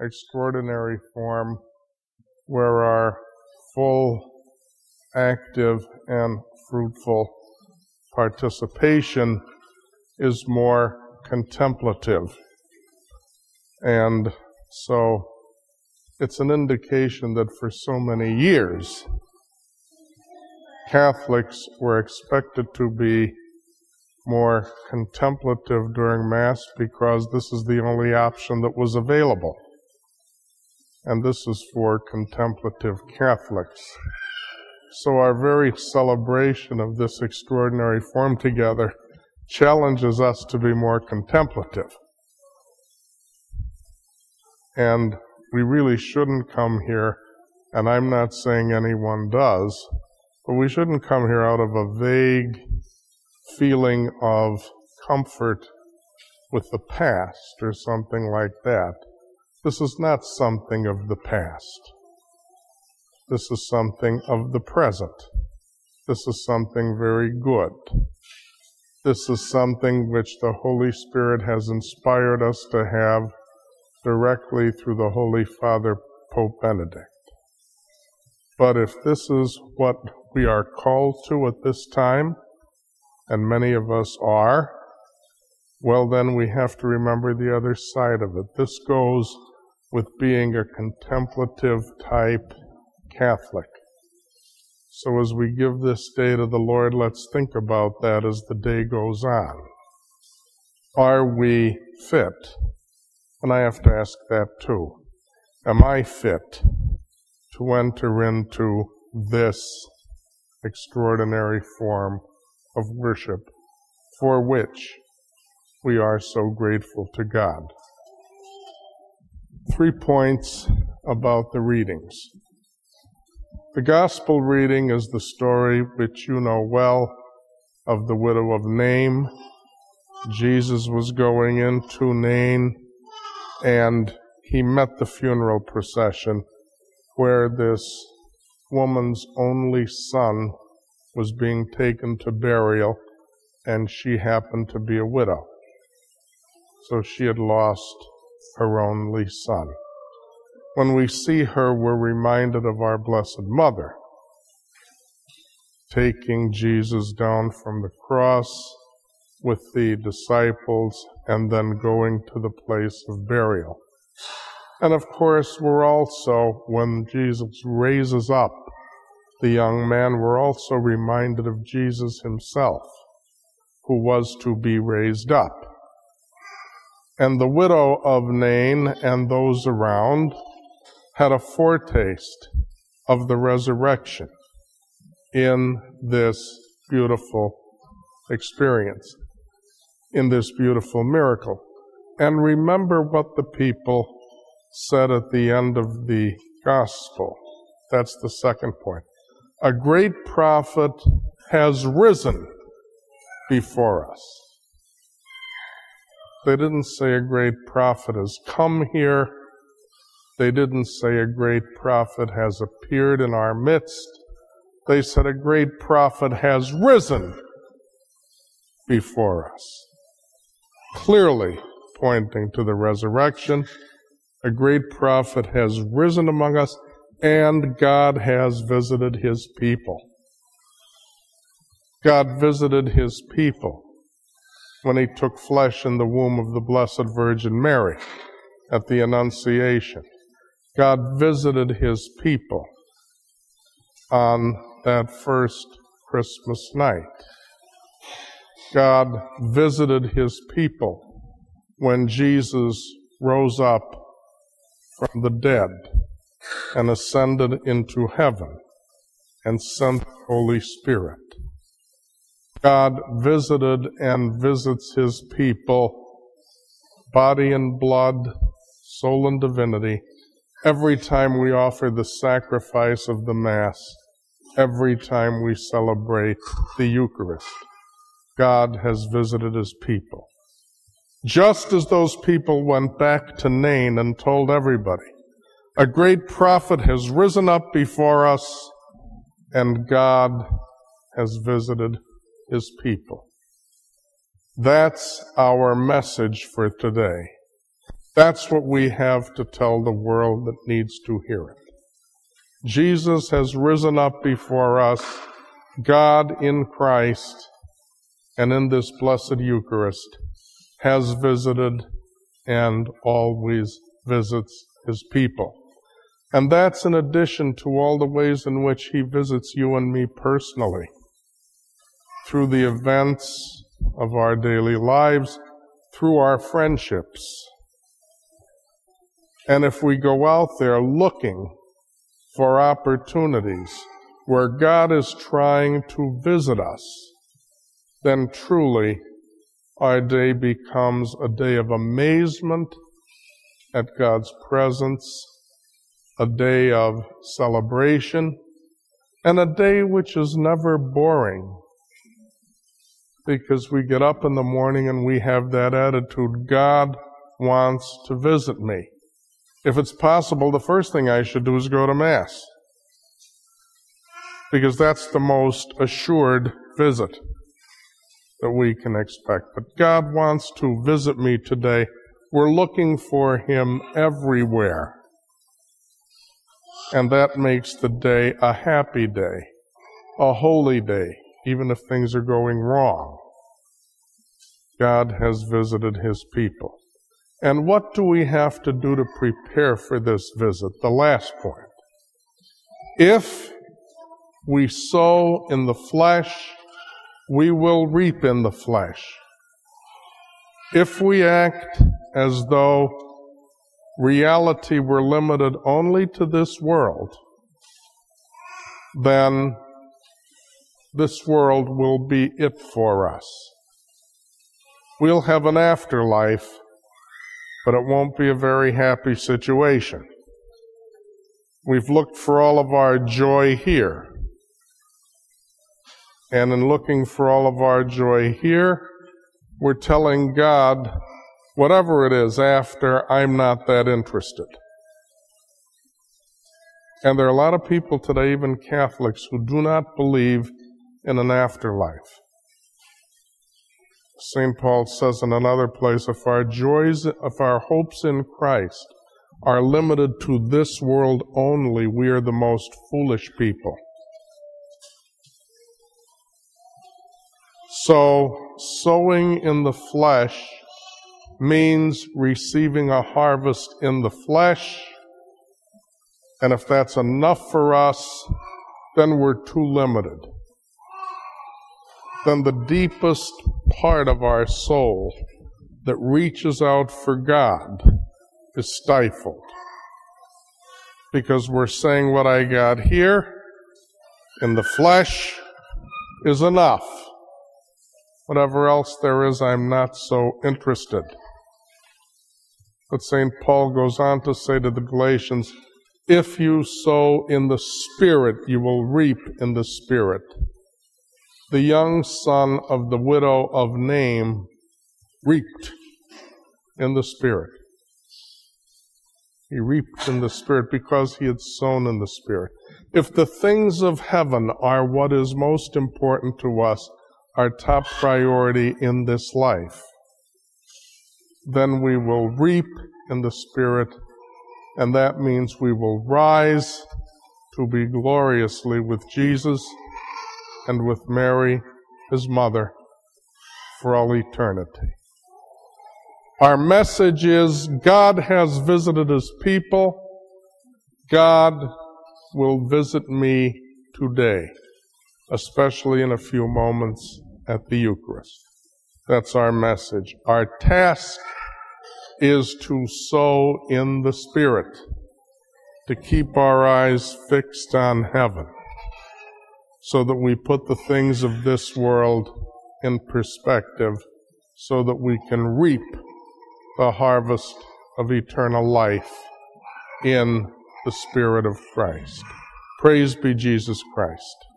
extraordinary form where our full, active, and fruitful participation is more contemplative. And so it's an indication that for so many years, Catholics were expected to be more contemplative during Mass because this is the only option that was available. And this is for contemplative Catholics. So our very celebration of this extraordinary form together challenges us to be more contemplative. And we really shouldn't come here, and I'm not saying anyone does, but we shouldn't come here out of a vague feeling of comfort with the past or something like that. This is not something of the past. This is something of the present. This is something very good. This is something which the Holy Spirit has inspired us to have directly through the Holy Father, Pope Benedict. But if this is what we are called to at this time, and many of us are, well then we have to remember the other side of it. This goes with being a contemplative type Catholic. So as we give this day to the Lord, let's think about that as the day goes on. Are we fit? And I have to ask that too. Am I fit to enter into this extraordinary form of worship for which we are so grateful to God? 3 points about the readings. The gospel reading is the story which you know well of the widow of Nain. Jesus was going into Nain, and he met the funeral procession where this woman's only son was being taken to burial, and she happened to be a widow. So she had lost her only son. When we see her, we're reminded of our Blessed Mother, taking Jesus down from the cross with the disciples and then going to the place of burial. And of course, we're also, when Jesus raises up the young man, we're also reminded of Jesus himself, who was to be raised up. And the widow of Nain and those around had a foretaste of the resurrection in this beautiful experience, in this beautiful miracle. And remember what the people said at the end of the gospel. That's the second point. A great prophet has risen before us. They didn't say a great prophet has come here. They didn't say a great prophet has appeared in our midst. They said a great prophet has risen before us. Clearly pointing to the resurrection. A great prophet has risen among us, and God has visited his people. God visited his people when he took flesh in the womb of the Blessed Virgin Mary at the Annunciation. God visited his people on that first Christmas night. God visited his people when Jesus rose up from the dead and ascended into heaven and sent the Holy Spirit. God visited and visits his people, body and blood, soul and divinity, every time we offer the sacrifice of the Mass, every time we celebrate the Eucharist. God has visited his people. Just as those people went back to Nain and told everybody, a great prophet has risen up before us, and God has visited his people. That's our message for today. That's what we have to tell the world that needs to hear it. Jesus has risen up before us, God in Christ, and in this blessed Eucharist, has visited and always visits his people. And that's in addition to all the ways in which he visits you and me personally, through the events of our daily lives, through our friendships. And if we go out there looking for opportunities where God is trying to visit us, then truly our day becomes a day of amazement at God's presence, a day of celebration, and a day which is never boring, because we get up in the morning and we have that attitude, God wants to visit me. If it's possible, the first thing I should do is go to Mass, because that's the most assured visit that we can expect. But God wants to visit me today. We're looking for him everywhere. And that makes the day a happy day, a holy day, even if things are going wrong. God has visited his people. And what do we have to do to prepare for this visit? The last point. If we sow in the flesh, we will reap in the flesh. If we act as though reality were limited only to this world, then this world will be it for us. We'll have an afterlife, but it won't be a very happy situation. We've looked for all of our joy here. And in looking for all of our joy here, we're telling God, whatever it is after, I'm not that interested. And there are a lot of people today, even Catholics, who do not believe in an afterlife. St. Paul says in another place, if our hopes in Christ are limited to this world only, we are the most foolish people. So, sowing in the flesh means receiving a harvest in the flesh, and if that's enough for us, then we're too limited. Then the deepest part of our soul that reaches out for God is stifled. Because we're saying what I got here in the flesh is enough. Whatever else there is, I'm not so interested. But St. Paul goes on to say to the Galatians, if you sow in the Spirit, you will reap in the Spirit. The young son of the widow of Nain reaped in the Spirit. He reaped in the Spirit because he had sown in the Spirit. If the things of heaven are what is most important to us, our top priority in this life, then we will reap in the Spirit, and that means we will rise to be gloriously with Jesus and with Mary, his mother, for all eternity. Our message is, God has visited his people. God will visit me today, especially in a few moments at the Eucharist. That's our message. Our task is to sow in the Spirit, to keep our eyes fixed on heaven, so that we put the things of this world in perspective, so that we can reap the harvest of eternal life in the Spirit of Christ. Praise be Jesus Christ.